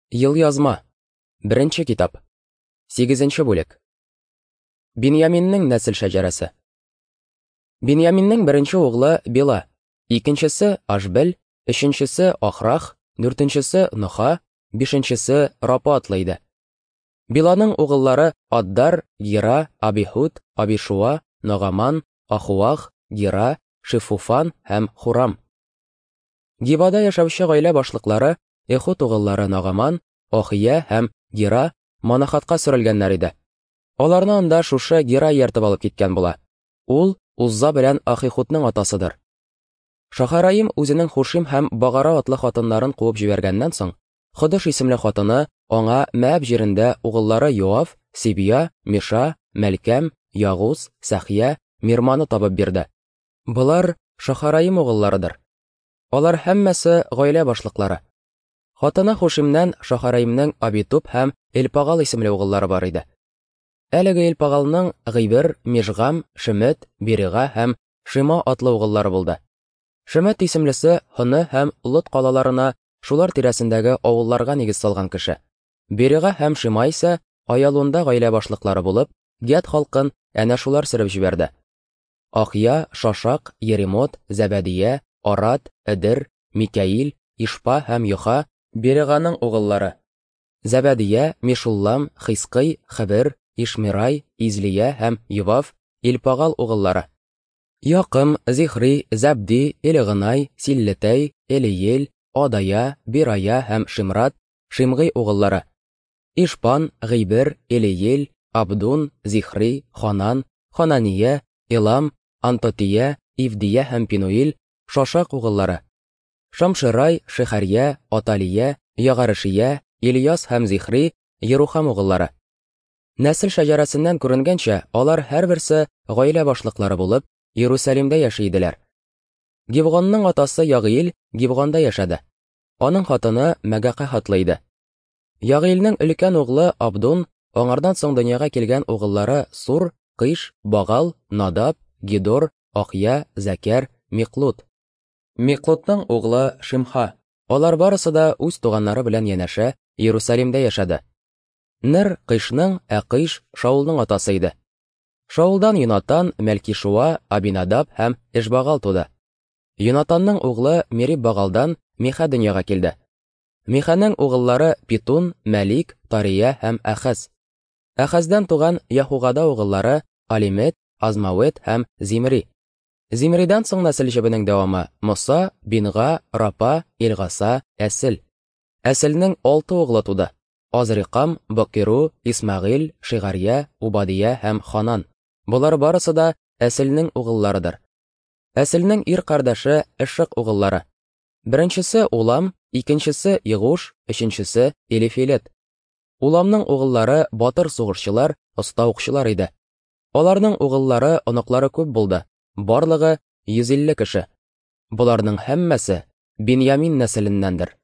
Елъязма. Беренче китап. 8-нче бүлек. Биньяминнең нәсел шәҗәрәсе. Биньяминнең беренче угълы Бела, икенчесе Ашбел, өченчесе Ахрах, дүртенчесе Ноха, бишенчесе Рапа атлы иде. Биланың угыллары Аддар, Гера, Абихуд, Абишуа, Ногаман, Ахуах, Гера, Шифуфан һәм Хурам. Гибада яшәүче гаилә башлыклары Эхуд угыллары Ногаман, Ахия һәм Гера Манахатка сөрелгәннәр иде. Аларны анда шушы Гера ияртеп алып киткән була. Ул Узза белән Ахихудның атасыдыр. Шахараим үзенең Хушим һәм Багара атлы хатыннарын куып җибәргәннән соң, Ходыш исемле хатыны аңа Мәәб җирендә угыллары Йоав, Сибия, Миша, Мәлкәм, Ягуз, Сәхия, Мирманы табып бирде. Булар Шахараим угылларыдыр. Алар һәммәсе гаилә башлыклары. Хатыны Хушимнән Шахараимның Абитуб һәм Элпагал исемле угыллары бар иде. Әлеге Элпагалның Гыйбер, Мижгам, Шемет, Бирига һәм Шима атлы угыллары булды. Шемет исемлесе Хоны һәм Лот калаларына, шулар тирәсендәге авылларга нигез салган кеше. Бирига һәм Шима исә Аялунда гаилә башлыклары булып, Гет халкын әнә шулар сөреп җибәрде. Ахия, Шашак, Еремот, Зәбәдия, Арат, Эдер, Микаил, Ишпа һәм Йоха Бириганың угыллары. Зәбәдия, Мишуллам, Хискый, Хәбер, Ишмирай, Излия һәм Ював Элпагал угыллары. Якым, Зихри, Забди, Элегынай, Силлетей, Элиел, Адая, Бирая һәм Шимрат Шимгый угыллары. Ишпан, Гыйбер, Элиел, Абдун, Зихри, Ханан, Ханания, Илам, Антотия, Ивдия һәм Пинуил Шашак угыллары. Шамширай, Шихария, Аталия, Ягарышия, Ильяс һәм Зихри Ерухам угыллары. Нәсел шәҗәрәсеннән күренгәнчә, алар һәрберсе гаилә башлыклары булып, Иерусалимдә яши иделәр. Гибгонның атасы Ягыил Гибгонда яшәде. Аның хатыны Мәгакә хатлы иде. Ягыилнең өлкән углы Абдун, аңардан соң дөньяга килгән угыллары Сур, Кыш, Багал, Надаб, Гидор, Ахия, Зәкәр, Миклут. Миклутның углы Шимха. Алар барысы да үз туганнары белән янәшә Иерусалимдә яшәде. Нер Кышның, Кыш Шаулның атасы иде. Шаулдан Йонатан, Мәлкишуа, Абинадаб һәм Эшбагал туды. Йонатанның углы Мериб-Багалдан Миха дөньяга килде. Миханың угыллары Питун, Мәлик, Тария һәм Әхәз. Әхәздән туган Яхугада угыллары Алимет, Азмавет һәм Зимри. Зимридан соң нәсел җебенең дәвамы Муса, Бинга, Рапа, Илгаса, Әсел. Әселнең 6 углы туды. Азрикам, Бакиру, Исмагил, Шигария, Убадия һәм Ханан. Булар барысы да Әселнең угылларыдыр. Әселнең ир кардәше Эшек угыллары. Беренчесе Улам, икенчесе Игуш, өченчесе Элифилет. Уламның угыллары батыр сугышчылар, оста укчылар иде. Аларның угыллары, оныклары күп булды. Барлыгы 150 кеше. Буларның һәммәсе Биньямин нәселеннәндер.